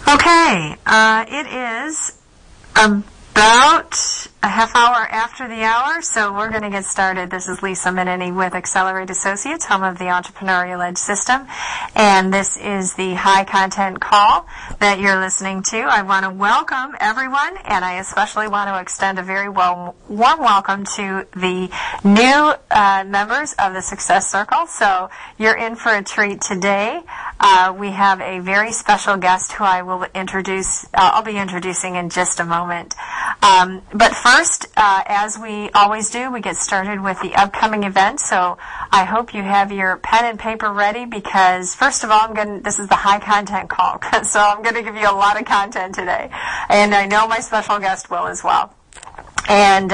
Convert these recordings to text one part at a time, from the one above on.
Okay, it is about a half hour after the hour, so we're going to get started. This is Lisa Minnini with Accelerate Associates, home of the Entrepreneurial Edge System, and this is the high content call that you're listening to. I want to welcome everyone, and I especially want to extend a very warm welcome to the new members of the Success Circle. So you're in for a treat today. We have a very special guest who I will introduce. I'll be introducing in just a moment. But first, as we always do, we get started with the upcoming event. So I hope you have your pen and paper ready because, first of all, this is the high content call. So I'm going to give you a lot of content today. And I know my special guest will as well. And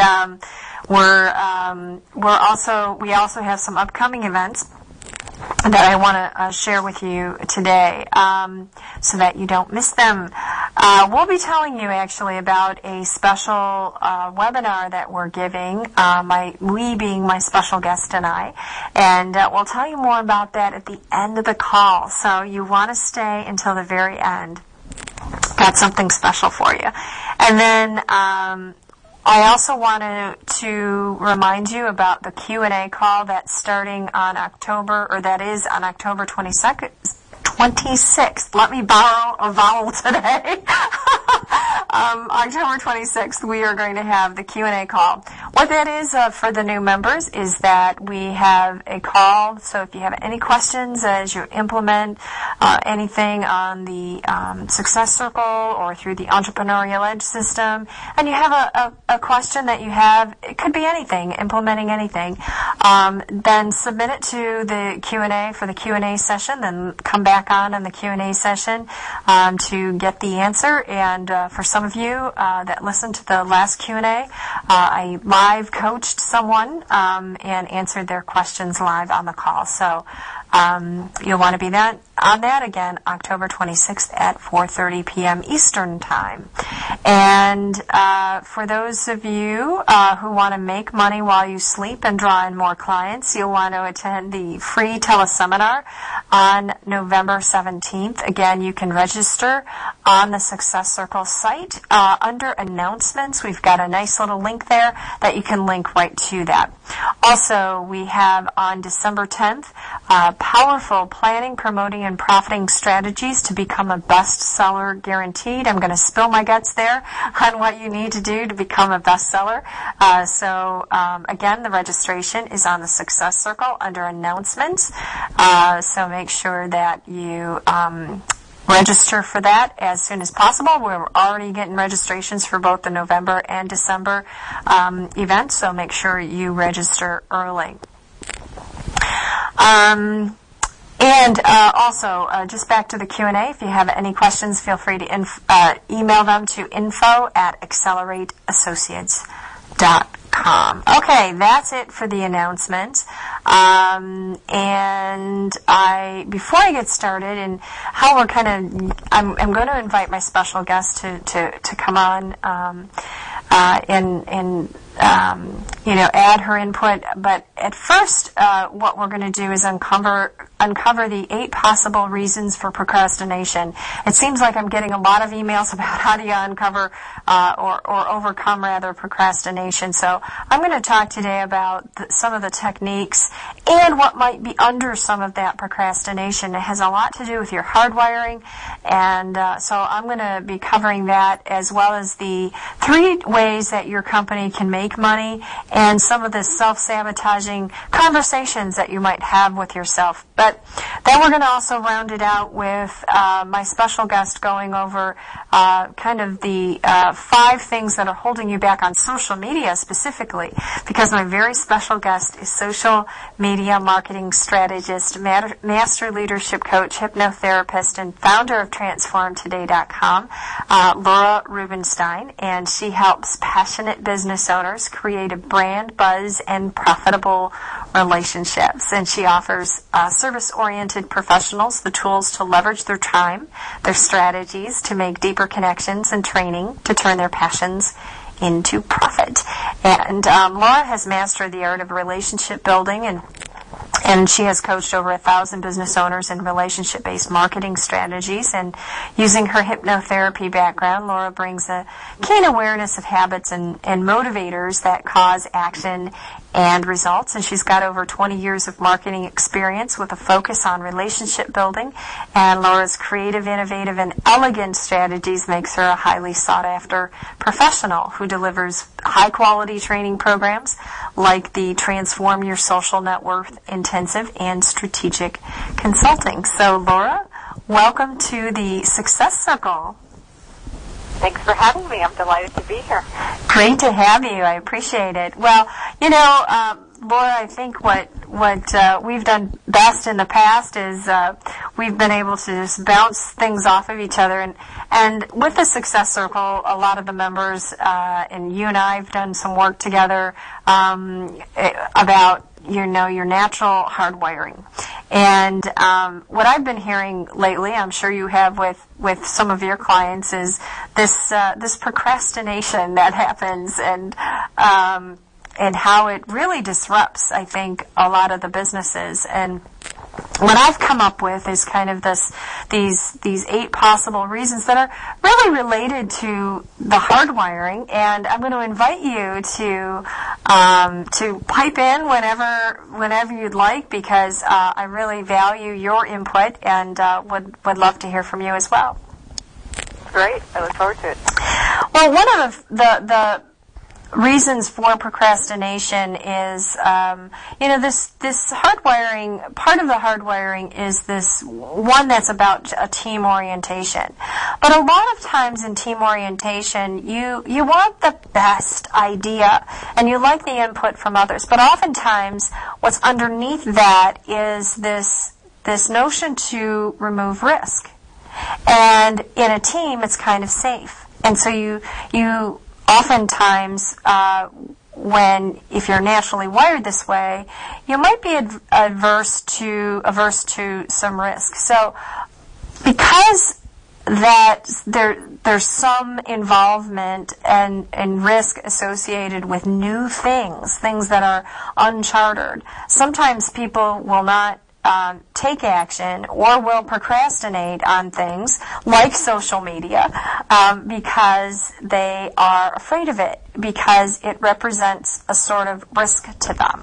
we also have some upcoming events that I want to share with you today so that you don't miss them. We'll be telling you actually about a special webinar that we're giving, we being my special guest and I, and we'll tell you more about that at the end of the call, so you want to stay until the very end. Got something special for you. And then I also wanted to remind you about the Q&A call that's starting on October 26th. Let me borrow a vowel today. October 26th, we are going to have the Q&A call. What that is for the new members is that we have a call. So if you have any questions as you implement anything on the Success Circle or through the Entrepreneurial Edge System, and you have a question that you have, it could be anything, implementing anything, then submit it to the Q&A for the Q&A session, then come back on the Q&A session to get the answer. And for some of you that listened to the last Q&A, I live coached someone and answered their questions live on the call. So you'll want to be on that again, October 26th at 4:30 p.m. Eastern Time. And for those of you who want to make money while you sleep and draw in more clients, you'll want to attend the free teleseminar on November 17th. Again, you can register on the Success Circle site. Under announcements, we've got a nice little link there that you can link right to that. Also, we have on December 10th, powerful planning, promoting, and profiting strategies to become a bestseller guaranteed. I'm going to spill my guts there on what you need to do to become a bestseller. Again, the registration is on the Success Circle under announcements. So make sure that you register for that as soon as possible. We're already getting registrations for both the November and December events, so make sure you register early. Also, just back to the Q&A, if you have any questions, feel free to email them to info@accelerateassociates.com. Okay, that's it for the announcement. Before I get started, and how we're I'm going to invite my special guest to come on and add her input. But at first, what we're going to do is uncover the 8 possible reasons for procrastination. It seems like I'm getting a lot of emails about how do you uncover or overcome procrastination. So I'm going to talk today about some of the techniques and what might be under some of that procrastination. It has a lot to do with your hardwiring, and so I'm going to be covering that, as well as the 3 ways that your company can make money and some of the self-sabotaging conversations that you might have with yourself. But then we're going to also round it out with my special guest going over the 5 things that are holding you back on social media specifically, because my very special guest is social media marketing strategist, master leadership coach, hypnotherapist, and founder of TransformToday.com, Laura Rubenstein, and she helps passionate business owners create a brand, buzz, and profitable relationships. And she offers service-oriented professionals the tools to leverage their time, their strategies to make deeper connections, and training to turn their passions into profit. And Laura has mastered the art of relationship building and And she has coached over 1,000 business owners in relationship-based marketing strategies. And using her hypnotherapy background, Laura brings a keen awareness of habits and motivators that cause action and results. And she's got over 20 years of marketing experience with a focus on relationship building. And Laura's creative, innovative, and elegant strategies makes her a highly sought-after professional who delivers high-quality training programs like the Transform Your Social Net Worth Intensive and Strategic Consulting. So, Laura, welcome to the Success Circle. Thanks for having me. I'm delighted to be here. Great to have you. I appreciate it. Well, Laura, I think what we've done best in the past is we've been able to just bounce things off of each other. And with the Success Circle, a lot of the members, and you and I have done some work together about your natural hardwiring. And what I've been hearing lately, I'm sure you have with some of your clients, is this procrastination that happens and how it really disrupts, I think, a lot of the businesses. And what I've come up with is kind of these 8 possible reasons that are really related to the hardwiring, and I'm going to invite you to pipe in whenever you'd like, because I really value your input and would love to hear from you as well. Great. I look forward to it. Well, one of the reasons for procrastination is, this hardwiring. Part of the hardwiring is this one that's about a team orientation. But a lot of times in team orientation, you want the best idea and you like the input from others. But oftentimes, what's underneath that is this notion to remove risk. And in a team, it's kind of safe. And so you oftentimes, if you're naturally wired this way, you might be averse to some risk. So, because that there's some involvement and risk associated with new things that are uncharted, sometimes people will not take action or will procrastinate on things like social media because they are afraid of it, because it represents a sort of risk to them.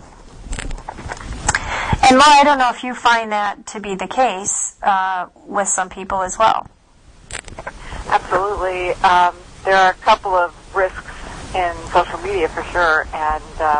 And Laura, I don't know if you find that to be the case with some people as well. Absolutely. There are a couple of risks in social media for sure. And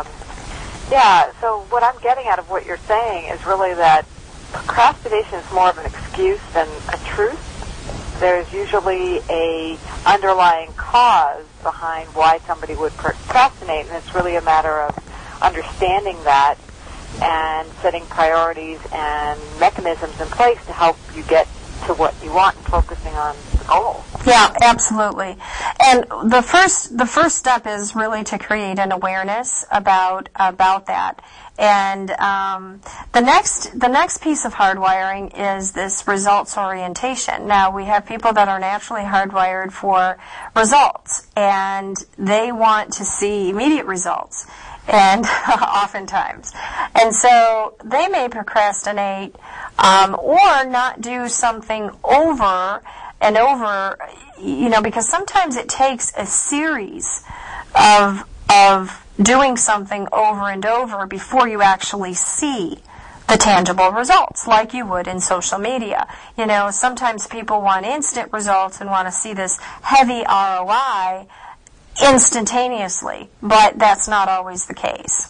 so what I'm getting out of what you're saying is really that procrastination is more of an excuse than a truth. There's usually a underlying cause behind why somebody would procrastinate, and it's really a matter of understanding that and setting priorities and mechanisms in place to help you get to what you want and focusing on the goal. Yeah, absolutely. And the first step is really to create an awareness about that. And the next piece of hardwiring is this results orientation. Now, we have people that are naturally hardwired for results, and they want to see immediate results, and oftentimes. And so they may procrastinate or not do something over and over, because sometimes it takes a series of doing something over and over before you actually see the tangible results, like you would in social media. Sometimes people want instant results and want to see this heavy ROI instantaneously, but that's not always the case.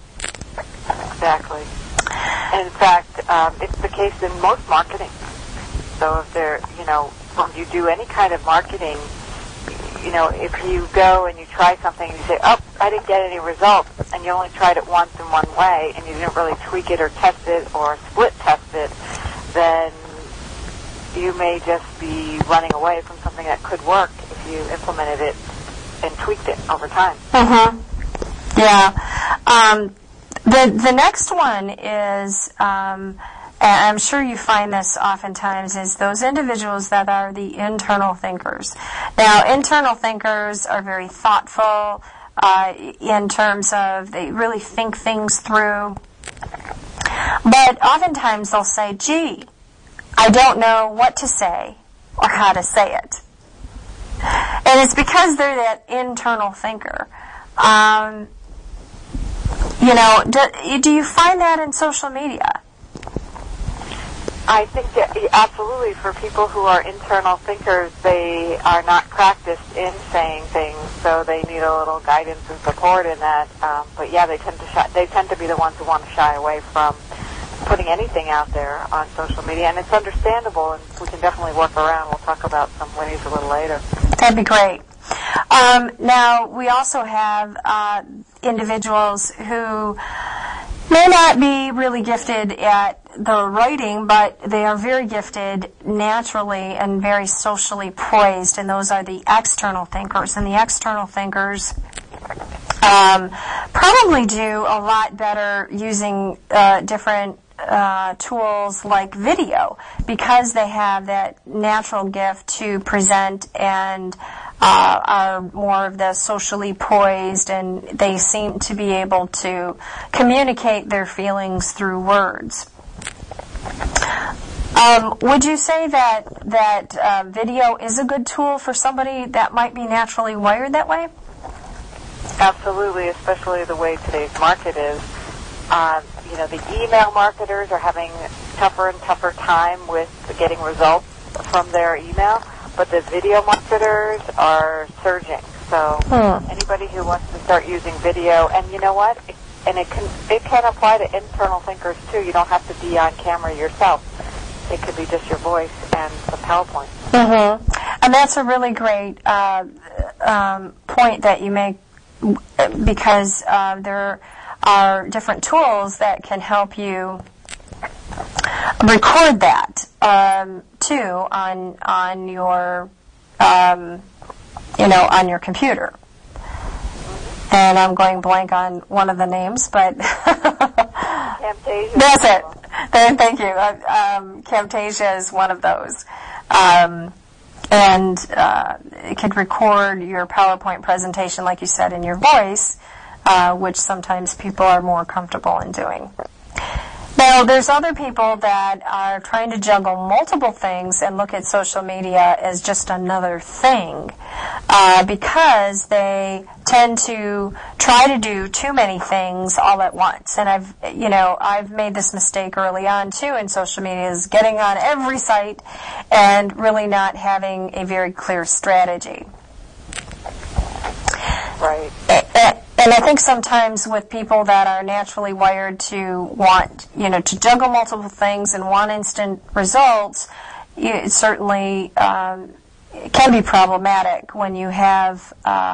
Exactly. And in fact, it's the case in most marketing. So if when you do any kind of marketing, if you go and you try something and you say, oh, I didn't get any results, and you only tried it once in one way, and you didn't really tweak it or test it or split test it, then you may just be running away from something that could work if you implemented it and tweaked it over time. Mm-hmm. Yeah. The next one is, and I'm sure you find this oftentimes, is those individuals that are the internal thinkers. Now, internal thinkers are very thoughtful in terms of they really think things through. But oftentimes they'll say, gee, I don't know what to say or how to say it. And it's because they're that internal thinker. Do you find that in social media? I think that absolutely, for people who are internal thinkers, they are not practiced in saying things, so they need a little guidance and support in that. But yeah, they tend to be the ones who want to shy away from putting anything out there on social media, and it's understandable, and we can definitely work around. We'll talk about some ways a little later. That'd be great. Now, we also have individuals who may not be really gifted at the writing, but they are very gifted naturally and very socially poised, and those are the external thinkers. And the external thinkers probably do a lot better using different tools like video, because they have that natural gift to present and are more of the socially poised, and they seem to be able to communicate their feelings through words. Would you say that video is a good tool for somebody that might be naturally wired that way? Absolutely, especially the way today's market is. The email marketers are having tougher and tougher time with getting results from their email, but the video marketers are surging. So anybody who wants to start using video, and you know what? It can apply to internal thinkers too. You don't have to be on camera yourself. It could be just your voice and some PowerPoint. Mm-hmm. And that's a really great point that you make, because there are different tools that can help you record that too on your on your computer. And I'm going blank on one of the names, but Camtasia. That's it. Thank you. Camtasia is one of those. And it could record your PowerPoint presentation, like you said, in your voice, which sometimes people are more comfortable in doing. Now, there's other people that are trying to juggle multiple things and look at social media as just another thing, because they tend to try to do too many things all at once. And I've made this mistake early on too in social media, is getting on every site and really not having a very clear strategy. Right. And I think sometimes with people that are naturally wired to want, to juggle multiple things and want instant results, it certainly it can be problematic when you have,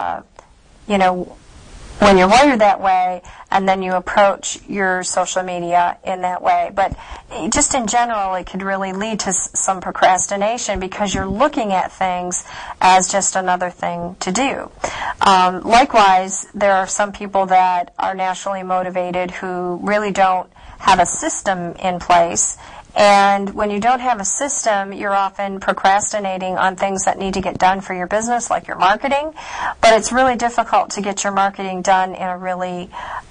when you're wired that way, and then you approach your social media in that way. But just in general, it could really lead to some procrastination, because you're looking at things as just another thing to do. Likewise, there are some people that are naturally motivated who really don't have a system in place. And when you don't have a system, you're often procrastinating on things that need to get done for your business, like your marketing. But it's really difficult to get your marketing done in a really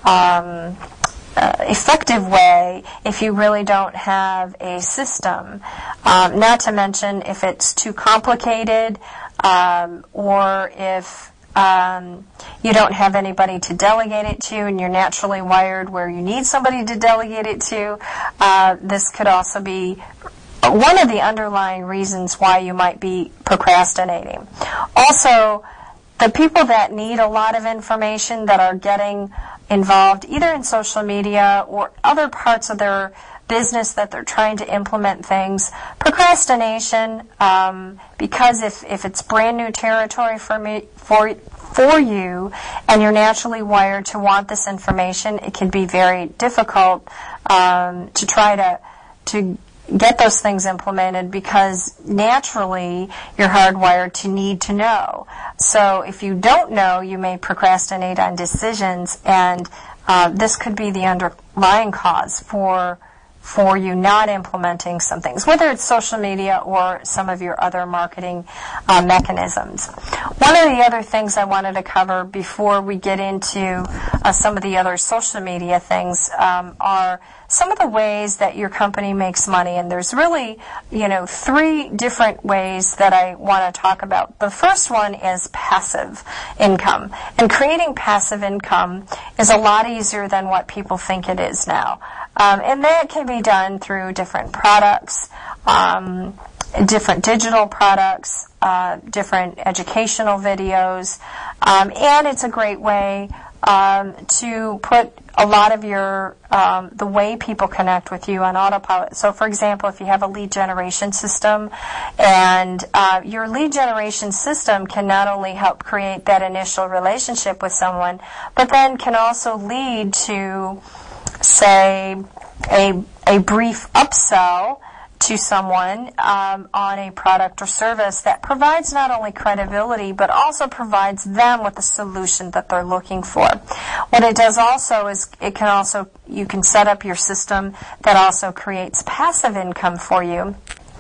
effective way if you really don't have a system. Not to mention if it's too complicated, or if you don't have anybody to delegate it to, and you're naturally wired where you need somebody to delegate it to. This could also be one of the underlying reasons why you might be procrastinating. Also, the people that need a lot of information, that are getting involved either in social media or other parts of their business that they're trying to implement things, procrastination, because if it's brand new territory for you, and you're naturally wired to want this information, it can be very difficult to try to get those things implemented, because naturally you're hardwired to need to know. So if you don't know, you may procrastinate on decisions, and this could be the underlying cause for you not implementing some things, whether it's social media or some of your other marketing mechanisms. One of the other things I wanted to cover before we get into some of the other social media things are some of the ways that your company makes money. And there's really, 3 different ways that I want to talk about. The first one is passive income. And creating passive income is a lot easier than what people think it is now. And that can be done through different products, different digital products, different educational videos, and it's a great way to put a lot of your the way people connect with you on autopilot. So, for example, if you have a lead generation system, and your lead generation system can not only help create that initial relationship with someone, but then can also lead to, say, a brief upsell to someone on a product or service that provides not only credibility but also provides them with the solution that they're looking for. What it does also is you can set up your system that also creates passive income for you.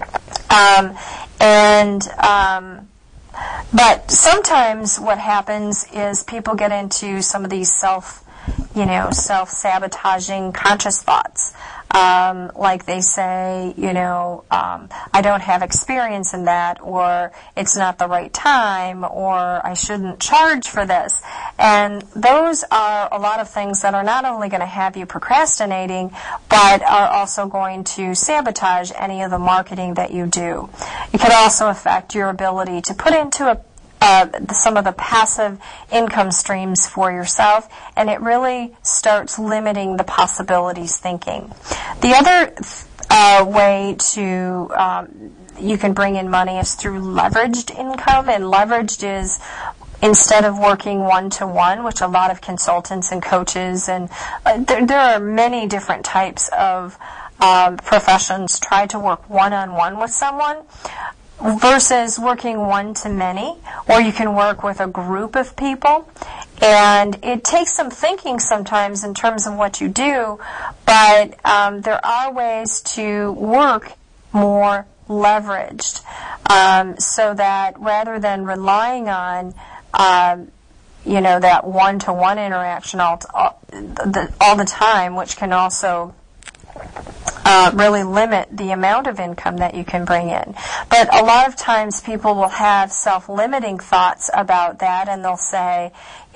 But sometimes what happens is people get into some of these self-sabotaging conscious thoughts. Like they say, I don't have experience in that, or it's not the right time, or I shouldn't charge for this. And those are a lot of things that are not only going to have you procrastinating, but are also going to sabotage any of the marketing that you do. It could also affect your ability to put into some of the passive income streams for yourself, and it really starts limiting the possibilities thinking. The other way to you can bring in money is through leveraged income, and leveraged is instead of working one-to-one, which a lot of consultants and coaches, and there are many different types of professions try to work one-on-one with someone, versus working one-to-many, or you can work with a group of people. And it takes some thinking sometimes in terms of what you do, but there are ways to work more leveraged, so that rather than relying on that one-to-one interaction all the time, which can also really limit the amount of income that you can bring in. But a lot of times people will have self-limiting thoughts about that, and they'll say,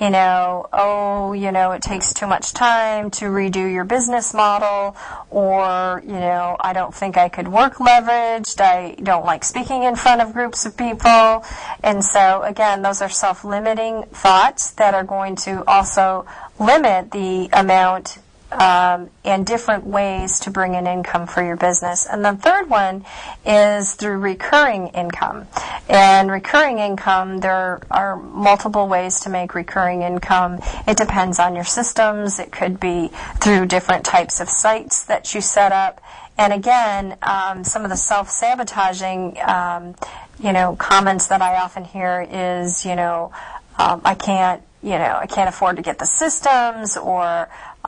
it takes too much time to redo your business model, or, I don't think I could work leveraged, I don't like speaking in front of groups of people. And so, again, those are self-limiting thoughts that are going to also limit the amount and different ways to bring in income for your business. And the third one is through recurring income. And recurring income, there are multiple ways to make recurring income. It depends on your systems. It could be through different types of sites that you set up. And again, some of the self-sabotaging, comments that I often hear is, I can't afford to get the systems, or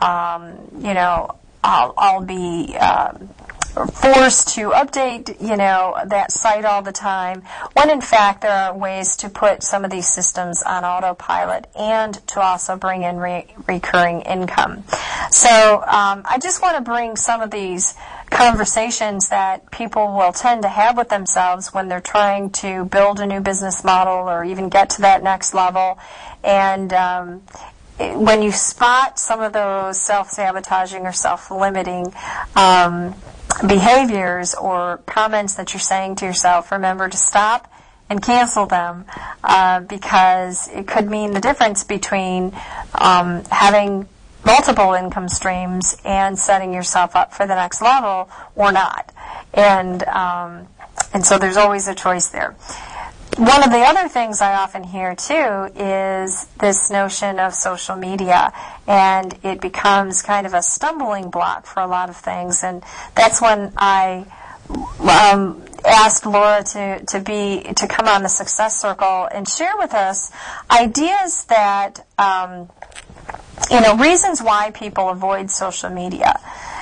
I'll be forced to update, that site all the time, when in fact there are ways to put some of these systems on autopilot and to also bring in recurring income. So I just want to bring some of these conversations that people will tend to have with themselves when they're trying to build a new business model or even get to that next level. And when you spot some of those self-sabotaging or self-limiting behaviors or comments that you're saying to yourself, remember to stop and cancel them, because it could mean the difference between having multiple income streams and setting yourself up for the next level or not. And so there's always a choice there. One of the other things I often hear, too, is this notion of social media, and it becomes kind of a stumbling block for a lot of things. And that's when I asked Laura to come on the Success Circle and share with us ideas that, reasons why people avoid social media.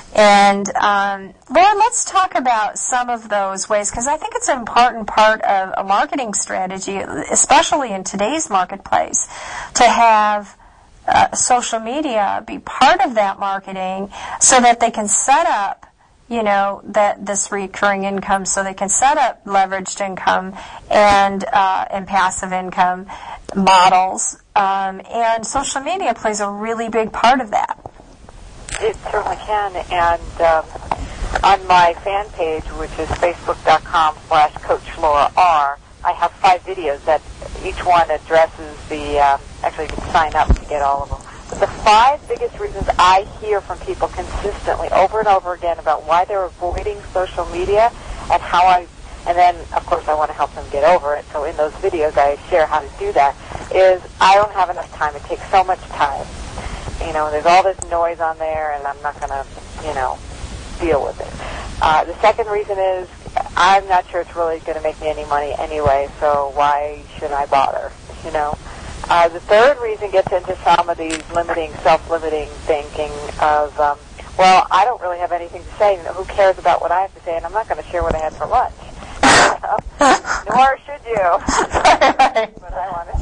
And Laura, let's talk about some of those ways, because I think it's an important part of a marketing strategy, especially in today's marketplace, to have social media be part of that marketing so that they can set up, that this recurring income, so they can set up leveraged income and passive income models. And social media plays a really big part of that. It certainly can, and on my fan page, which is facebook.com/CoachLauraR, I have 5 videos that each one addresses actually you can sign up to get all of them. But the 5 biggest reasons I hear from people consistently over and over again about why they're avoiding social media and and then, of course, I want to help them get over it. So in those videos, I share how to do that, is I don't have enough time. It takes so much time. There's all this noise on there, and I'm not going to, deal with it. The second reason is I'm not sure it's really going to make me any money anyway, so why should I bother, The third reason gets into some of these self-limiting thinking of, I don't really have anything to say. Who cares about what I have to say, and I'm not going to share what I had for lunch. Nor should you. That's what I want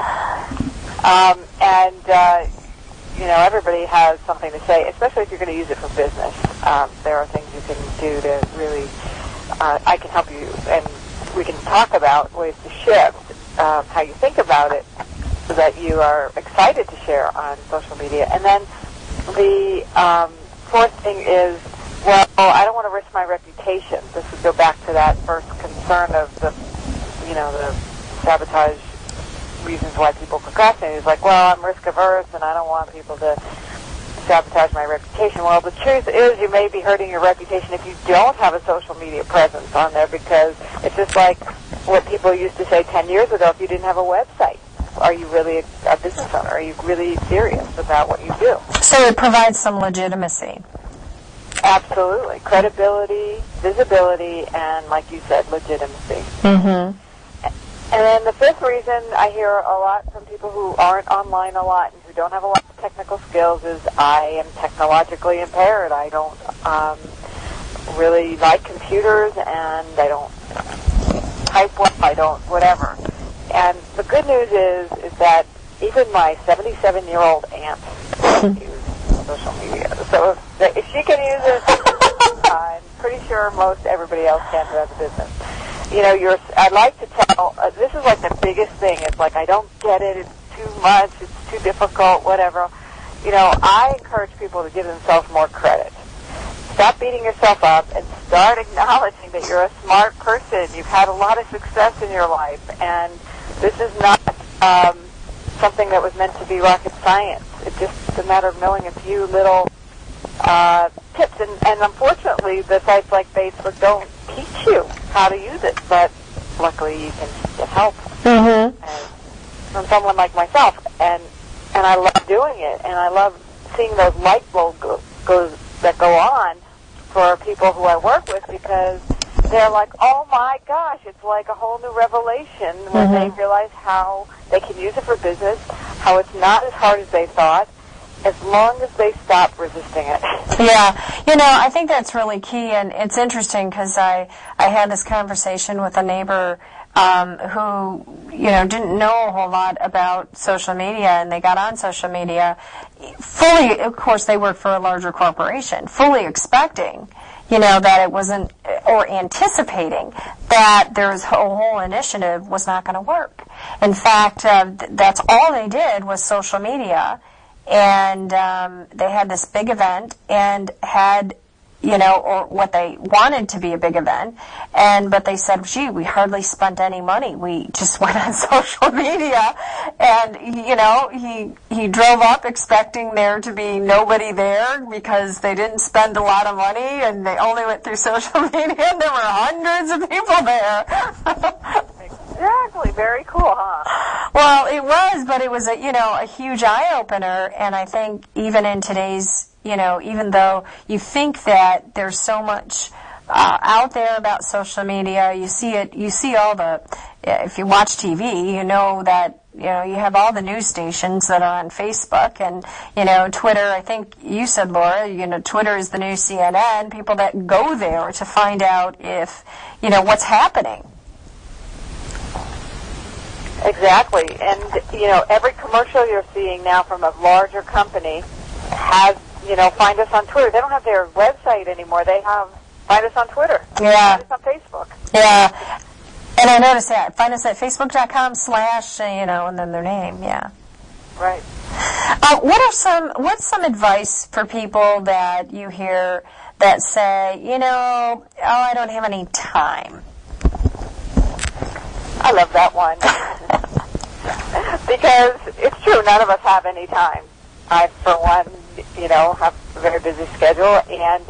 to say. Everybody has something to say, especially if you're going to use it for business. There are things you can do to really, I can help you, and we can talk about ways to shift how you think about it so that you are excited to share on social media. And then the fourth thing is, I don't want to risk my reputation. This would go back to that first concern of the sabotage reasons why people procrastinate. It's like, I'm risk averse and I don't want people to sabotage my reputation. Well, the truth is you may be hurting your reputation if you don't have a social media presence on there, because it's just like what people used to say 10 years ago, if you didn't have a website. Are you really a business owner? Are you really serious about what you do? So it provides some legitimacy. Absolutely. Credibility, visibility, and, like you said, legitimacy. Mm-hmm. And then the fifth reason I hear a lot from people who aren't online a lot and who don't have a lot of technical skills is I am technologically impaired. I don't really like computers, and I don't type well, I don't whatever. And the good news is that even my 77-year-old aunt can use social media. So if she can use it, I'm pretty sure most everybody else can who has a business. I like to tell, this is like the biggest thing. It's like, I don't get it, it's too much, it's too difficult, whatever. I encourage people to give themselves more credit. Stop beating yourself up and start acknowledging that you're a smart person. You've had a lot of success in your life, and this is not something that was meant to be rocket science. It's just a matter of knowing a few little tips. And unfortunately, the sites like Facebook don't teach you how to use it, but luckily you can get help from someone like myself. And I love doing it, and I love seeing those light bulbs that go on for people who I work with, because they're like, oh my gosh, it's like a whole new revelation when they realize how they can use it for business, how it's not as hard as they thought, as long as they stop resisting it. Yeah, I think that's really key, and it's interesting because I had this conversation with a neighbor who, didn't know a whole lot about social media, and they got on social media fully, of course, they work for a larger corporation, fully expecting, that it wasn't, or anticipating that there's a whole initiative was not going to work. In fact, that's all they did was social media, and they had this big event and had, or what they wanted to be a big event, but they said, gee, we hardly spent any money. We just went on social media, and, he drove up expecting there to be nobody there because they didn't spend a lot of money, and they only went through social media, and there were hundreds of people there. Exactly. Very cool, huh? Well, it was, but it was a huge eye-opener, and I think even in today's, even though you think that there's so much out there about social media, you see all if you watch TV, you know that you have all the news stations that are on Facebook, and, Twitter, I think you said, Laura, Twitter is the new CNN, people that go there to find out if, what's happening. Exactly. And, every commercial you're seeing now from a larger company has, find us on Twitter. They don't have their website anymore. They have find us on Twitter. Yeah. Find us on Facebook. Yeah. And I noticed that. Find us at facebook.com/ and then their name. Yeah. Right. What's some advice for people that you hear that say, I don't have any time? I love that one. Because it's true, none of us have any time. I, for one, have a very busy schedule, and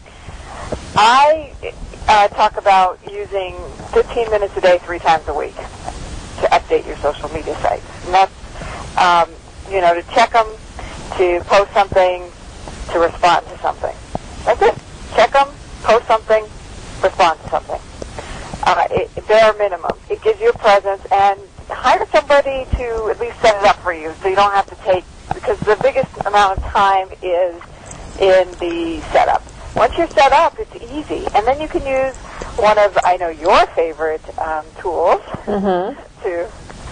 I talk about using 15 minutes a day 3 times a week to update your social media sites. And that's, to check them, to post something, to respond to something. That's it. Check them, post something, respond to something. Bare minimum. It gives you a presence, and hire somebody to at least set it up for you so you don't have to take, because the biggest amount of time is in the setup. Once you're set up, it's easy. And then you can use one of, I know, your favorite tools to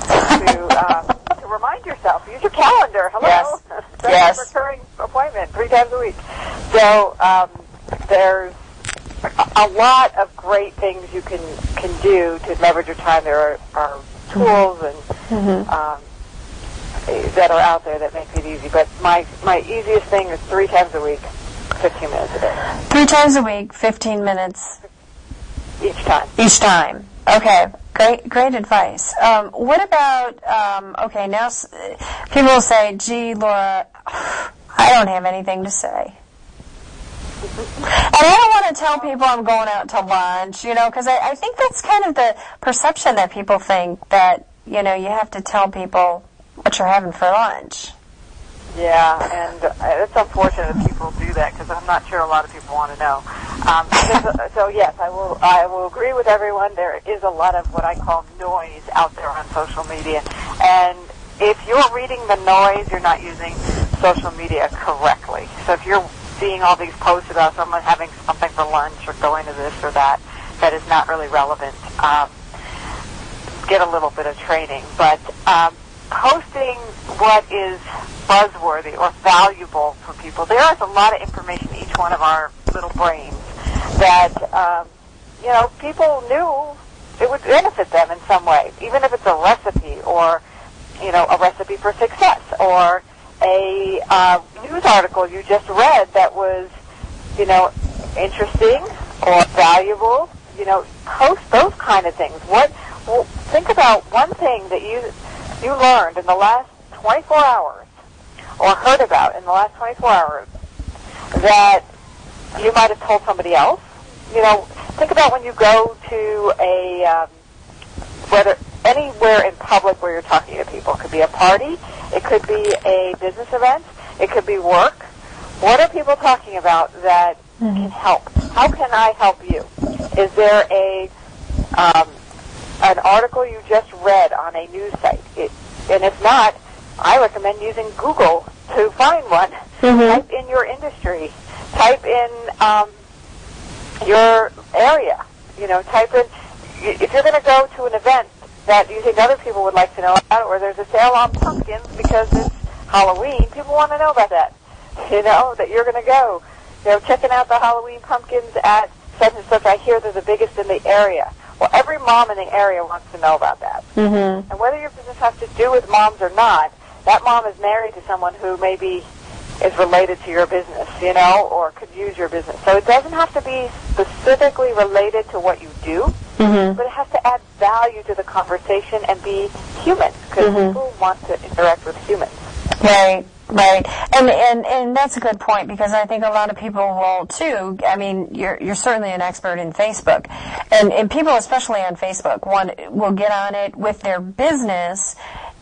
remind yourself. Use your calendar. Hello. Yes. Set a recurring appointment 3 times a week. So there's a lot of great things you can do to leverage your time. There are tools and that are out there that make it easy. But my easiest thing is 3 times a week, 15 minutes a day. 3 times a week, 15 minutes each time. Each time. Okay. Great advice. What about, now people will say, gee, Laura, I don't have anything to say. And I don't want to tell people I'm going out to lunch, because I think that's kind of the perception that people think that, you have to tell people what you're having for lunch. Yeah, and it's unfortunate that people do that, because I'm not sure a lot of people want to know. So yes, I will agree with everyone. There is a lot of what I call noise out there on social media, and if you're reading the noise, you're not using social media correctly. So if you're seeing all these posts about someone having something for lunch or going to this or that is not really relevant, get a little bit of training. But posting what is buzzworthy or valuable for people. There is a lot of information in each one of our little brains that, people knew it would benefit them in some way, even if it's a recipe or, a recipe for success, or a news article you just read that was, interesting or valuable. Post those kind of things. Think about one thing that you learned in the last 24 hours or heard about in the last 24 hours that you might have told somebody else. Think about when you go to whether anywhere in public where you're talking to people. It could be a party, it could be a business event, it could be work. What are people talking about that can help? How can I help you? Is there an article you just read on a news site? And if not, I recommend using Google to find one. Type in your industry. Type in your area. Type in, if you're going to go to an event that you think other people would like to know about, or there's a sale on pumpkins because it's Halloween, people want to know about that. That you're going to go. Checking out the Halloween pumpkins at such and such. I hear they're the biggest in the area. Well, every mom in the area wants to know about that. And whether your business has to do with moms or not, that mom is married to someone who maybe is related to your business, or could use your business. So it doesn't have to be specifically related to what you do, but it has to add value to the conversation and be human, because people want to interact with humans. Right. Right, and that's a good point, because I think a lot of people will too. I mean, you're certainly an expert in Facebook, and people, especially on Facebook, will get on it with their business,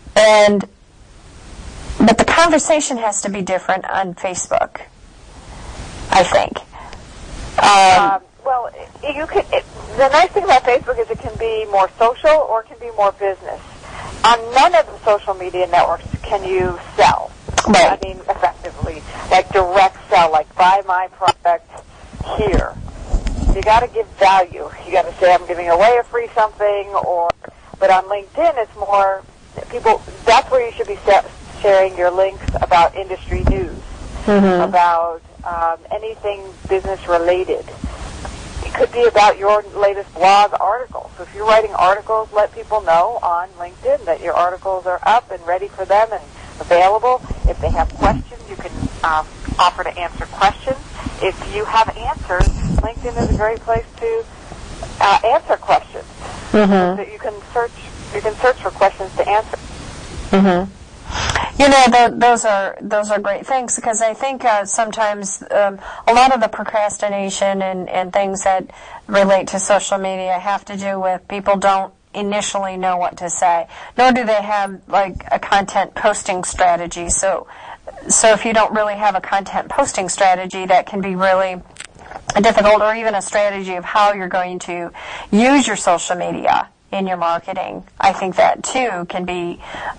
but the conversation has to be different on Facebook, I think. Well, the nice thing about Facebook is it can be more social or it can be more business. on none of the social media networks can you sell. Right. I mean, effectively, like direct sell, like buy my product here. You got to give value. You got to say, I'm giving away a free something, but on LinkedIn, it's more people. That's where you should be sharing your links about industry news, about anything business related. It could be about your latest blog article. So if you're writing articles, let people know on LinkedIn that your articles are up and ready for them and available. If they have questions, you can offer to answer questions. If you have answers, LinkedIn is a great place to answer questions. So that you can search for questions to answer. You know, those are great things, because I think sometimes a lot of the procrastination and things that relate to social media have to do with people don't initially know what to say, nor do they have like a content posting strategy. So if you don't really have a content posting strategy, that can be really difficult, or even a strategy of how you're going to use your social media in your marketing. I think that too can be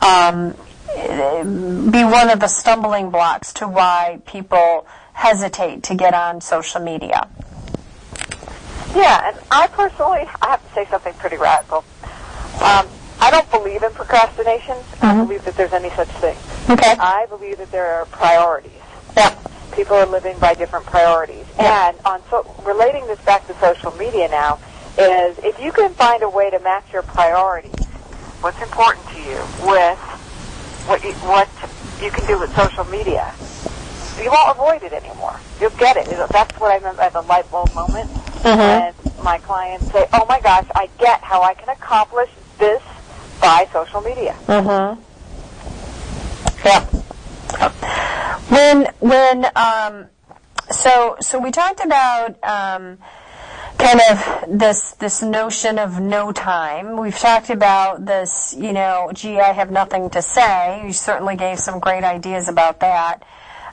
one of the stumbling blocks to why people hesitate to get on social media. Yeah, and I have to say something pretty radical. I don't believe in procrastination. I don't believe that there's any such thing. Okay. I believe that there are priorities. Yeah. People are living by different priorities. Yeah. And relating this back to social media now is if you can find a way to match your priorities, what's important to you, with what you can do with social media, you won't avoid it anymore. You'll get it. That's what I meant by the light bulb moment. And my clients say, oh my gosh, I get how I can accomplish this by social media. Yeah. So we talked about kind of this notion of no time. We've talked about this, gee, I have nothing to say. You certainly gave some great ideas about that.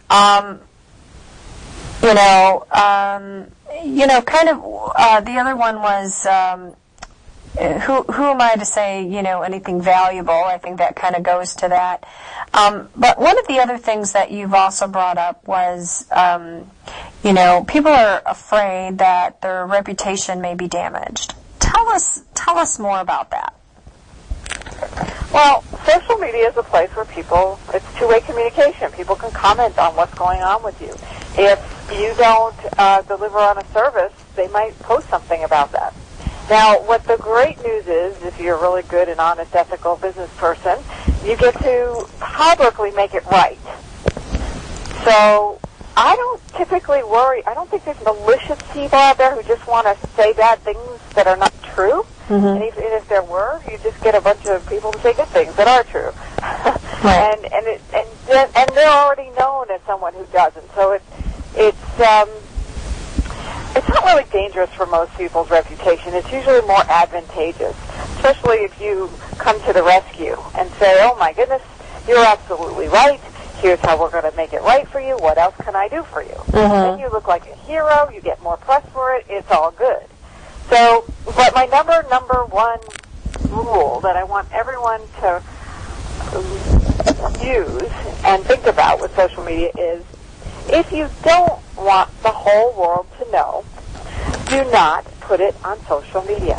The other one was, who am I to say, anything valuable? I think that kind of goes to that. But one of the other things that you've also brought up was, people are afraid that their reputation may be damaged. Tell us more about that. Well, social media is a place where it's two-way communication. People can comment on what's going on with you. If you don't deliver on a service, they might post something about that. Now, what the great news is, if you're a really good and honest, ethical business person, you get to publicly make it right. So I don't typically worry. I don't think there's malicious people out there who just want to say bad things that are not true. And even if there were, you just get a bunch of people to say good things that are true. Right. and they're already known as someone who doesn't. So it's not really dangerous for most people's reputation. It's usually more advantageous, especially if you come to the rescue and say, oh my goodness, you're absolutely right. Here's how we're going to make it right for you. What else can I do for you? Then you look like a hero. You get more press for it. It's all good. So, but my number one rule that I want everyone to use and think about with social media is, if you don't want the whole world to know, do not put it on social media.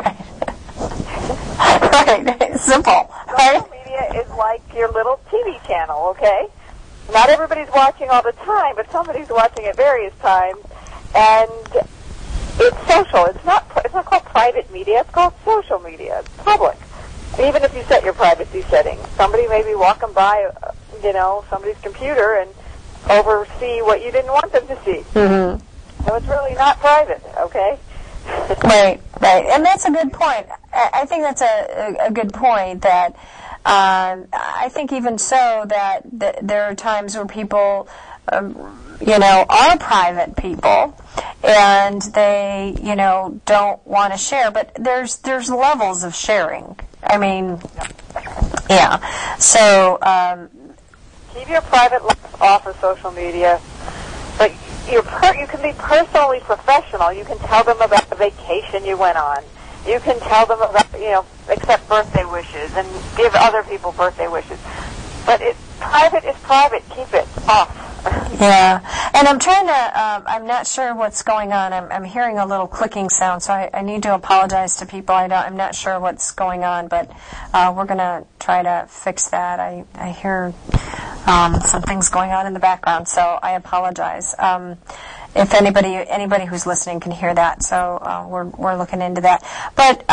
Right. Simple. Social media is like your little TV channel, okay? Not everybody's watching all the time, but somebody's watching at various times, and it's social. It's not called private media. It's called social media. It's public. Even if you set your privacy settings, somebody may be walking by, somebody's computer and oversee what you didn't want them to see. So it's really not private, okay? Right. And that's a good point. I think that's a good point, that I think even so that there are times where people, are private people and they, don't want to share. But there's levels of sharing. I mean, yeah. So keep your private life off of social media, but you can be personally professional. You can tell them about the vacation you went on. You can tell them about, accept birthday wishes and give give other people birthday wishes. But private is private. Keep it off. Yeah, and I'm trying to, I'm not sure what's going on. I'm hearing a little clicking sound, so I need to apologize to people. I'm not sure what's going on, but we're going to try to fix that. I hear some things going on in the background, so I apologize. If anybody who's listening can hear that, so we're looking into that. But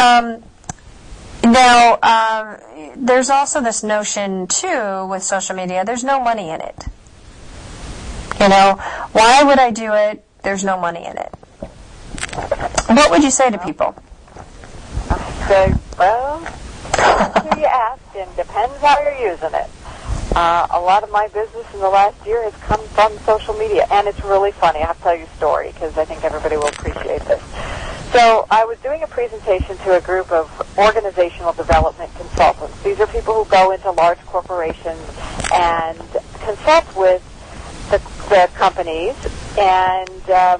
now, there's also this notion, too, with social media, there's no money in it. You know, why would I do it? There's no money in it. What would you say to people? I say, well, who you ask, and depends how you're using it. A lot of my business in the last year has come from social media, and it's really funny. I have to tell you a story, because I think everybody will appreciate this. So I was doing a presentation to a group of organizational development consultants. These are people who go into large corporations and consult with the companies, and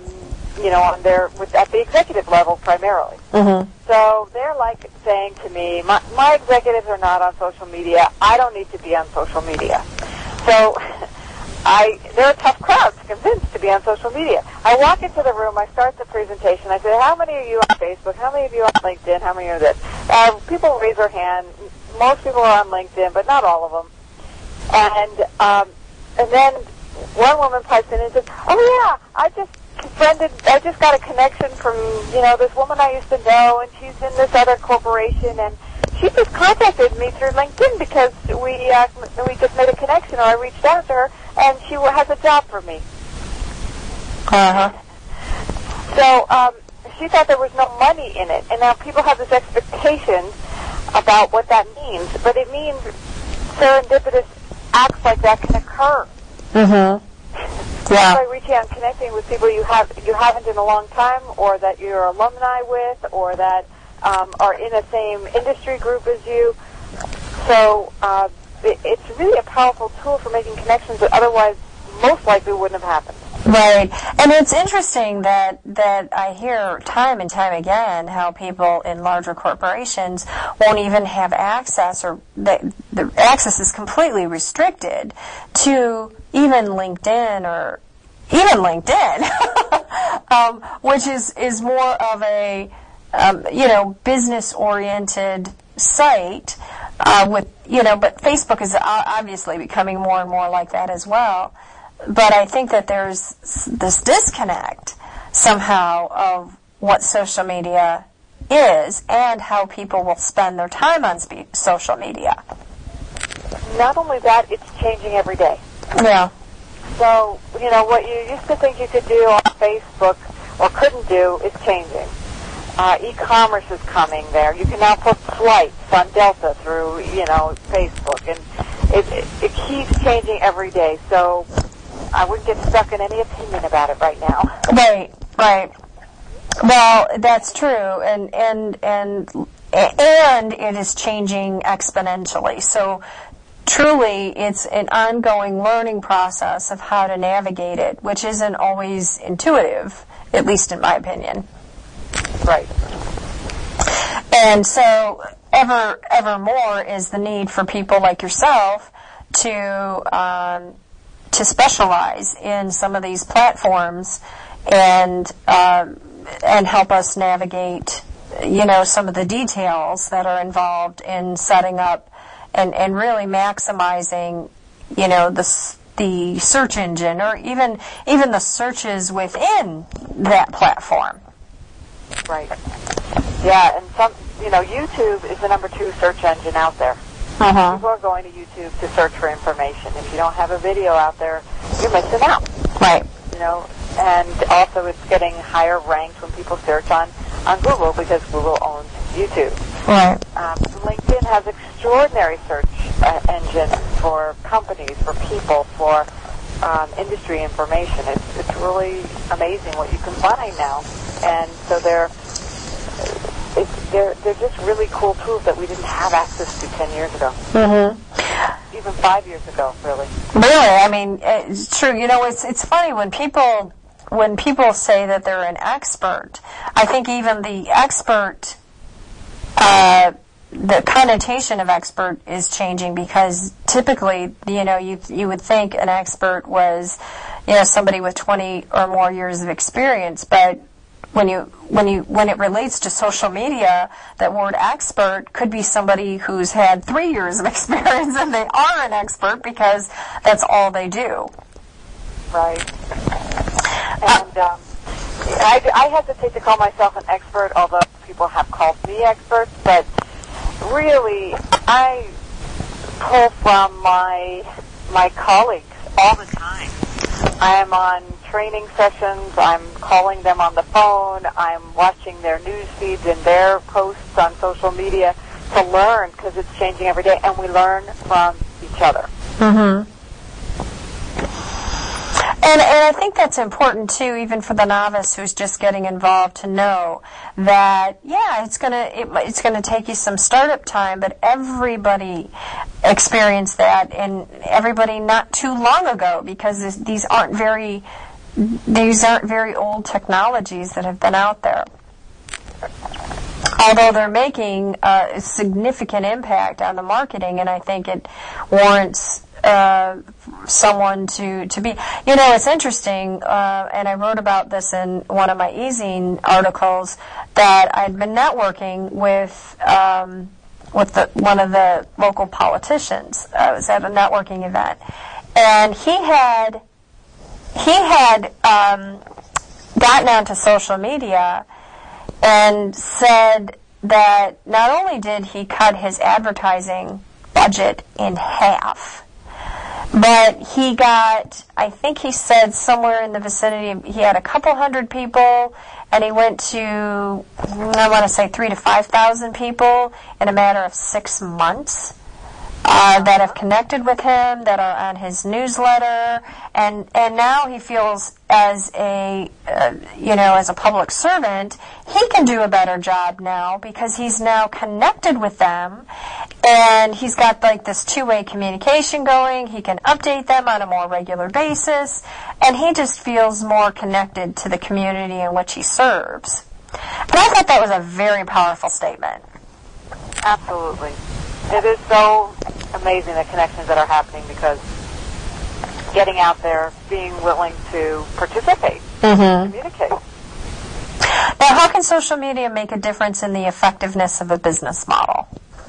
at the executive level primarily. Mm-hmm. So they're like saying to me, my executives are not on social media. I don't need to be on social media. So they're a tough crowd to convince to be on social media. I walk into the room, I start the presentation, I say, how many of you on Facebook? How many of you on LinkedIn? How many are this? People raise their hand. Most people are on LinkedIn, but not all of them. And then one woman pipes in and says, oh yeah, I just got a connection from, this woman I used to know, and she's in this other corporation, and she just contacted me through LinkedIn because we just made a connection, or I reached out to her, and she has a job for me. Uh-huh. So she thought there was no money in it, and now people have this expectation about what that means, but it means serendipitous acts like that can occur. Mm-hmm. Yeah. By reaching out and connecting with people you haven't in a long time, or that you're alumni with, or that are in the same industry group as you. So it's really a powerful tool for making connections that otherwise most likely wouldn't have happened. Right. And it's interesting that I hear time and time again how people in larger corporations won't even have access, or the access is completely restricted to even LinkedIn, or even LinkedIn, which is more of a business-oriented site but Facebook is obviously becoming more and more like that as well. But I think that there's this disconnect somehow of what social media is and how people will spend their time on social media. Not only that, it's changing every day. Yeah. So, what you used to think you could do on Facebook or couldn't do is changing. E-commerce is coming there. You can now put flights on Delta through, Facebook, and it keeps changing every day. So I wouldn't get stuck in any opinion about it right now. Right. Well, that's true, and it is changing exponentially. So truly, it's an ongoing learning process of how to navigate it, which isn't always intuitive, at least in my opinion. Right. And so ever more is the need for people like yourself to specialize in some of these platforms and help us navigate, some of the details that are involved in setting up and really maximizing, the search engine, or even the searches within that platform. Right. Yeah, and YouTube is the number 2 search engine out there. Uh-huh. People are going to YouTube to search for information. If you don't have a video out there, you're missing out. Right. And also it's getting higher ranked when people search on Google, because Google owns YouTube. Right. LinkedIn has extraordinary search engine for companies, for people, for industry information. It's really amazing what you can find now. And so they're just really cool tools that we didn't have access to 10 years ago. Mm-hmm. Even 5 years ago, really. Really, I mean, it's true. It's funny when people say that they're an expert. I think even the expert the connotation of expert is changing, because typically, you would think an expert was, somebody with 20 or more years of experience, but when it relates to social media, that word expert could be somebody who's had 3 years of experience, and they are an expert because that's all they do. Right. And I hesitate to call myself an expert, although people have called me experts, but really, I pull from my colleagues all the time. I am on training sessions, I'm calling them on the phone, I'm watching their news feeds and their posts on social media to learn, because it's changing every day, and we learn from each other. Mm-hmm. And I think that's important too, even for the novice who's just getting involved, to know that it's gonna take you some startup time, but everybody experienced that, and everybody not too long ago, because these aren't very old technologies that have been out there. Although they're making a significant impact on the marketing, and I think it warrants someone to be. It's interesting, and I wrote about this in one of my eZine articles, that I'd been networking with one of the local politicians. I was at a networking event, and he had gotten onto social media and said that not only did he cut his advertising budget in half, but he got, I think he said somewhere in the vicinity, he had a couple hundred people, and he went to, I want to say 3,000 to 5,000 people in a matter of 6 months that have connected with him, that are on his newsletter, and now he feels as a public servant, he can do a better job now, because he's now connected with them, and he's got this two-way communication going. He can update them on a more regular basis, and he just feels more connected to the community in which he serves. And I thought that was a very powerful statement. Absolutely. It is so amazing, the connections that are happening, because getting out there, being willing to participate, communicate. Now, how can social media make a difference in the effectiveness of a business model?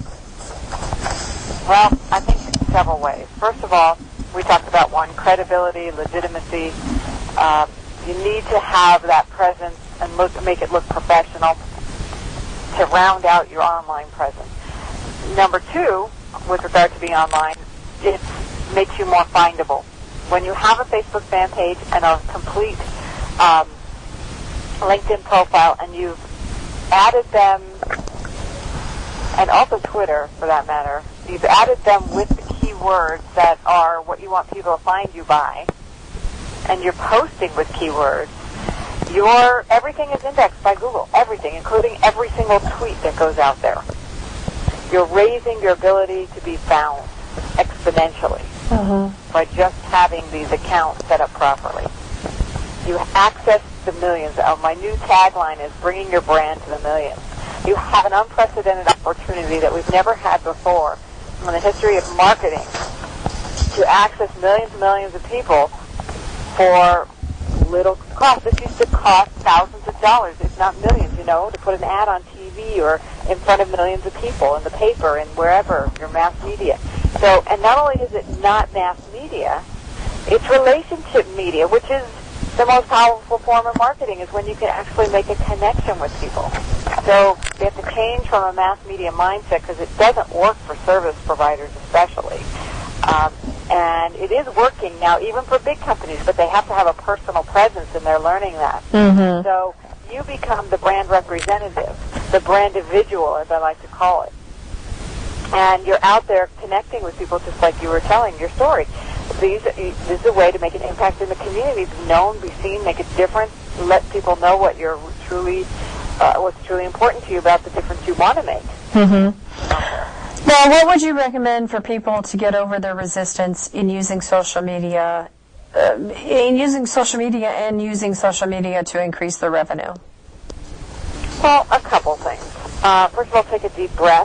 Well, I think several ways. First of all, we talked about one, credibility, legitimacy. You need to have that presence and make it look professional to round out your online presence. Number two, with regard to being online, it makes you more findable. When you have a Facebook fan page and a complete LinkedIn profile, and you've added them, and also Twitter for that matter, you've added them with the keywords that are what you want people to find you by, and you're posting with keywords, everything is indexed by Google. Everything, including every single tweet that goes out there. You're raising your ability to be found exponentially by just having these accounts set up properly. You access the millions. My new tagline is bringing your brand to the millions. You have an unprecedented opportunity that we've never had before in the history of marketing to access millions and millions of people for little cost. This used to cost thousands of dollars, if not millions, to put an ad on TV or in front of millions of people in the paper and wherever, your mass media. So, and not only is it not mass media, it's relationship media, which is the most powerful form of marketing, is when you can actually make a connection with people. So we have to change from a mass media mindset, because it doesn't work for service providers especially. And it is working now even for big companies, but they have to have a personal presence, and they're learning that. So you become the brand representative, the brand individual, as I like to call it. And you're out there connecting with people, just like you were telling your story. This is a way to make an impact in the community, be known, be seen, make a difference, let people know what you're truly, what's truly important to you about the difference you want to make. Now, what would you recommend for people to get over their resistance in using social media, and using social media to increase their revenue? Well, a couple things. First of all, take a deep breath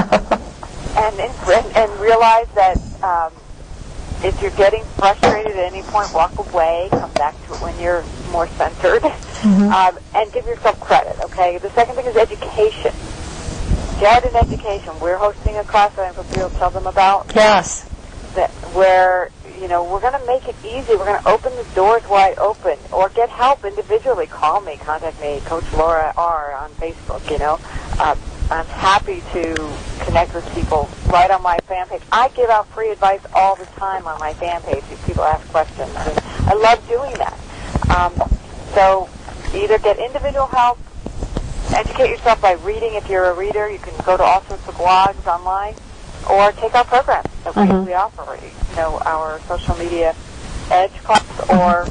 and realize that if you're getting frustrated at any point, walk away, come back to it when you're more centered, and give yourself credit, okay? The second thing is education. Get an education. We're hosting a class that I'm going to tell them about. Yes. Where, we're going to make it easy. We're going to open the doors wide open, or get help individually. Call me, contact me, Coach Laura R. on Facebook, I'm happy to connect with people right on my fan page. I give out free advice all the time on my fan page if people ask questions. And I love doing that. So either get individual help, educate yourself by reading. If you're a reader, you can go to all sorts of blogs online, or take our program that we offer. Our social media edge class, or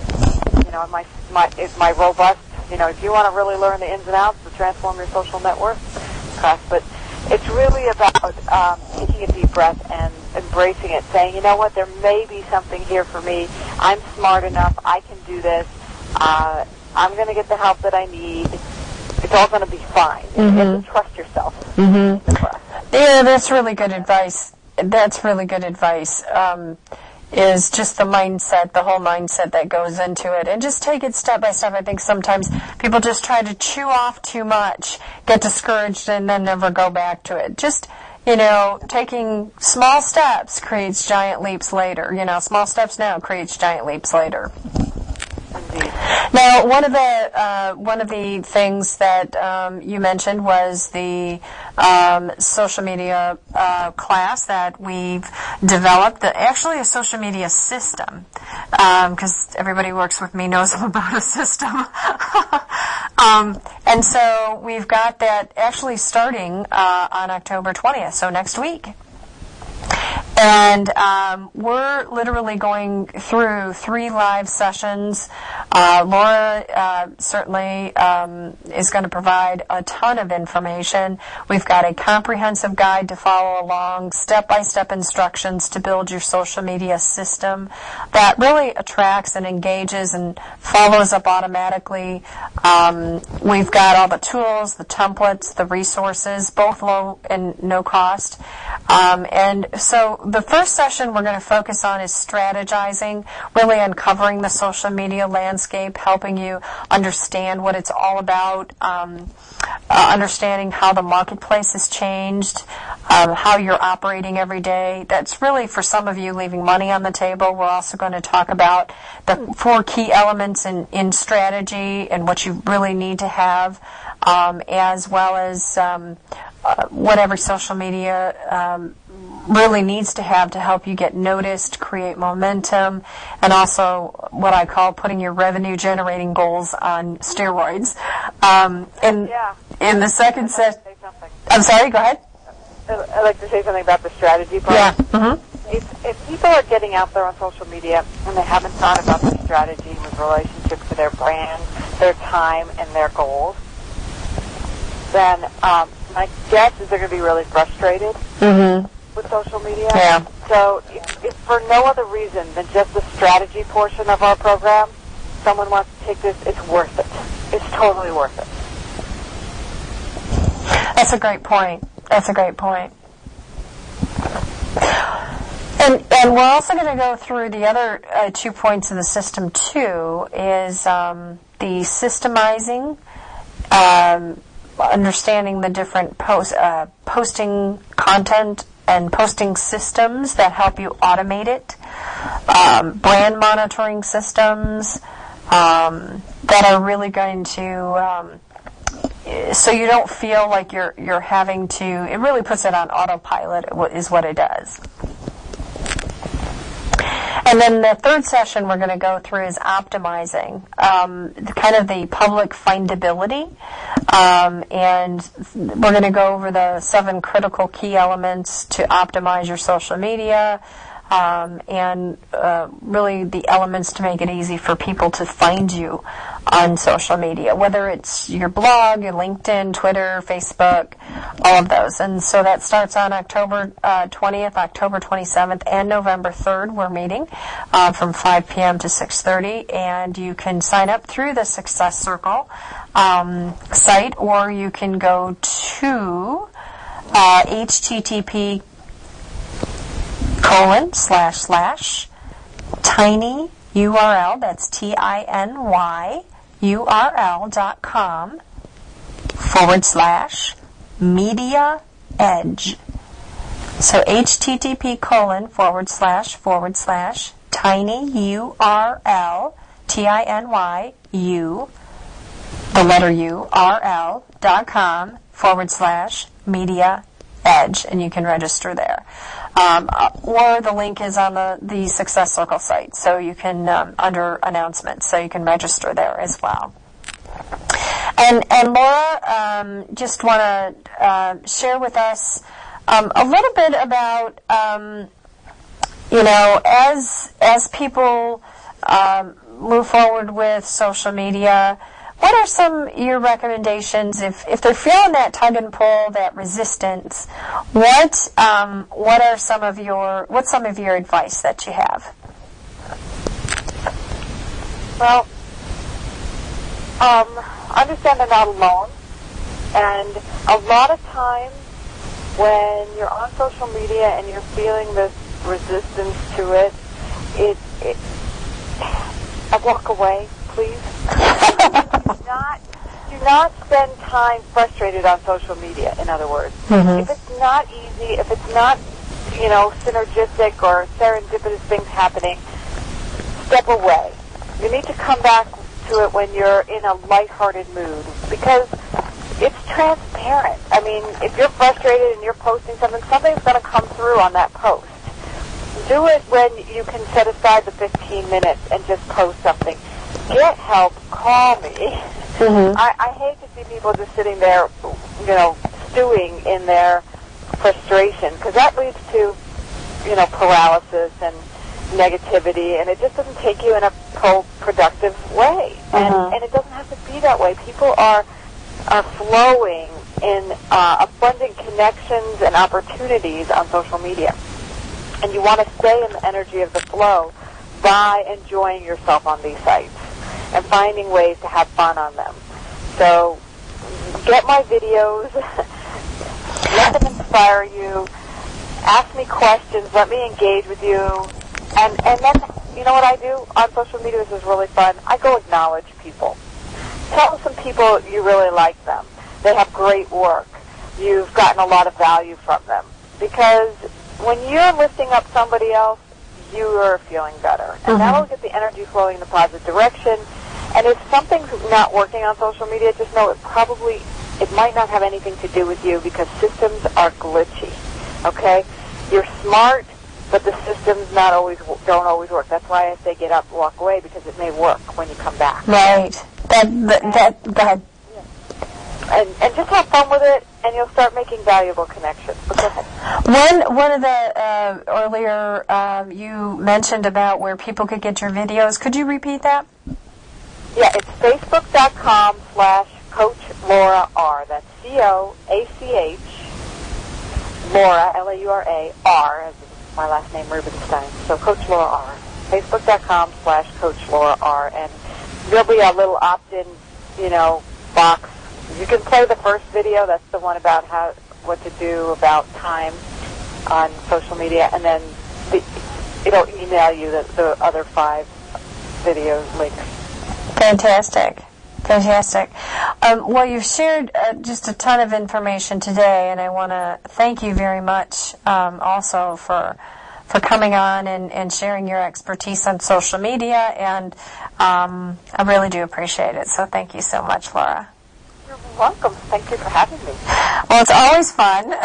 my robust. If you want to really learn the ins and outs, the Transform Your Social Network class. But it's really about taking a deep breath and embracing it, saying, you know what, there may be something here for me. I'm smart enough. I can do this. I'm going to get the help that I need. It's all going to be fine. You have to trust yourself. Yeah, that's really good advice. That's really good advice. Is just the mindset, the whole mindset that goes into it. And just take it step by step. I think sometimes people just try to chew off too much, get discouraged, and then never go back to it. Just, taking small steps creates giant leaps later. Small steps now creates giant leaps later. Now, one of the things that you mentioned was the social media class that we've developed. Actually, a social media system, because everybody who works with me knows about a system. And so we've got that actually starting on October 20th, so next week. And we're literally going through 3 live sessions. Laura certainly is going to provide a ton of information. We've got a comprehensive guide to follow along, step-by-step instructions to build your social media system that really attracts and engages and follows up automatically. We've got all the tools, the templates, the resources, both low and no cost. And so the first session we're going to focus on is strategizing, really uncovering the social media landscape, helping you understand what it's all about, understanding how the marketplace has changed, how you're operating every day. That's really, for some of you, leaving money on the table. We're also going to talk about the 4 key elements in strategy and what you really need to have, as well as what every social media really needs to have to help you get noticed, create momentum, and also what I call putting your revenue-generating goals on steroids. In the second session, I'm sorry, go ahead. I'd like to say something about the strategy part. Yeah. Mm-hmm. If people are getting out there on social media and they haven't thought about the strategy with relationship to their brand, their time, and their goals, then my guess is they're going to be really frustrated with social media. Yeah. So if for no other reason than just the strategy portion of our program, someone wants to take this, it's worth it. It's totally worth it. That's a great point. And we're also going to go through the other 2 points of the system too, is the systemizing, understanding the different posting content and posting systems that help you automate it, brand monitoring systems that are really going to so you don't feel like you're having to. It really puts it on autopilot, is what it does. And then the third session we're going to go through is optimizing, kind of the public findability. And we're going to go over the 7 critical key elements to optimize your social media. and really the elements to make it easy for people to find you on social media, whether it's your blog, your LinkedIn, Twitter, Facebook, all of those. And so that starts on October 20th, October 27th, and November 3rd. We're meeting from 5 p.m. to 6:30, and you can sign up through the Success Circle site, or you can go to http://tiny URL, that's TINY URL.com/media edge. So http://tiny URL TINYU the letter URL.com/media edge, and you can register there. Or the link is on the Success Circle site, so you can, under announcements, so you can register there as well. And Laura, just want to share with us a little bit about, as people move forward with social media, what are some of your recommendations if they're feeling that tug and pull, that resistance? What's some of your advice that you have? Well, understand they're not alone, and a lot of times when you're on social media and you're feeling this resistance to it, I walk away, please. Do not spend time frustrated on social media, in other words. Mm-hmm. If it's not easy, if it's not, synergistic or serendipitous things happening, step away. You need to come back to it when you're in a lighthearted mood, because it's transparent. I mean, if you're frustrated and you're posting something's going to come through on that post. Do it when you can set aside the 15 minutes and just post something. Get help, call me. Mm-hmm. I hate to see people just sitting there, stewing in their frustration, because that leads to, paralysis and negativity, and it just doesn't take you in a productive way. Mm-hmm. And it doesn't have to be that way. People are flowing in abundant connections and opportunities on social media. And you want to stay in the energy of the flow by enjoying yourself on these sites and finding ways to have fun on them. So get my videos, let them inspire you, ask me questions, let me engage with you, and then, you know what I do on social media? This is really fun. I go acknowledge people. Tell some people you really like them. They have great work. You've gotten a lot of value from them. Because when you're lifting up somebody else, you are feeling better. And mm-hmm. that'll get the energy flowing in the positive direction. And if something's not working on social media, just know it might not have anything to do with you, because systems are glitchy. Okay? You're smart, but the systems don't always work. That's why I say get up, walk away, because it may work when you come back. Right. Go ahead. And just have fun with it, and you'll start making valuable connections. But go ahead. One of the earlier you mentioned about where people could get your videos. Could you repeat that? Yeah, it's facebook.com/Coach Laura R. That's COACH Laura, LAURA, as my last name, Rubenstein. So Coach Laura R. Facebook.com/Coach Laura R. And there'll be a little opt-in, box. You can play the first video. That's the one about what to do about time on social media, and then it'll email you the other 5 video links. Fantastic. Well, you've shared just a ton of information today, and I want to thank you very much also for coming on and sharing your expertise on social media, and I really do appreciate it. So thank you so much, Laura. You're welcome. Thank you for having me. Well, it's always fun.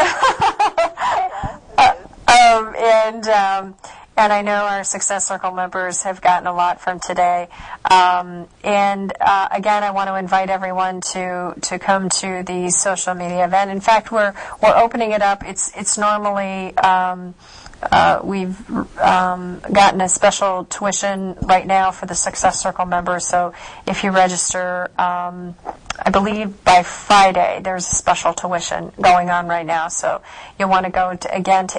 And I know our Success Circle members have gotten a lot from today. Again, I want to invite everyone to come to the social media event. In fact, we're opening it up. It's normally we've gotten a special tuition right now for the Success Circle members. So if you register, I believe by Friday, there's a special tuition going on right now. So you'll want to go to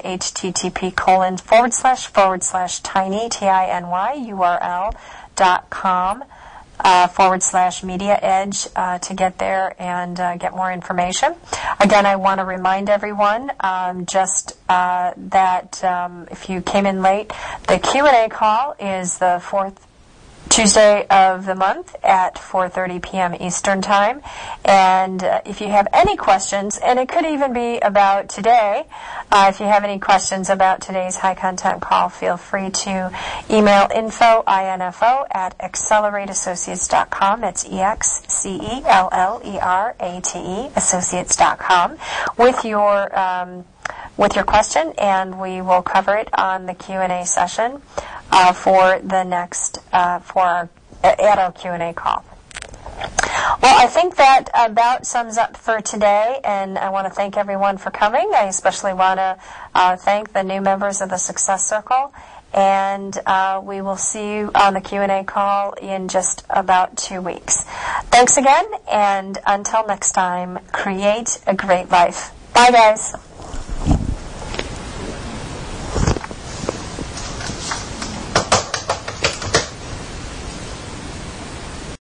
http://tiny, TINY, URL.com. /media edge to get there and get more information. Again, I want to remind everyone that if you came in late, the Q&A call is the fourth Tuesday of the month at 4:30 p.m. Eastern Time. And if you have any questions, and it could even be about today, if you have any questions about today's high content call, feel free to email info at accelerateassociates.com. That's EXCELLERATE associates.com with your question, and we will cover it on the Q&A session for the next at our Q&A call. Well, I think that about sums up for today, and I want to thank everyone for coming. I especially want to thank the new members of the Success Circle, and we will see you on the Q&A call in just about 2 weeks. Thanks again, and until next time, create a great life. Bye, guys.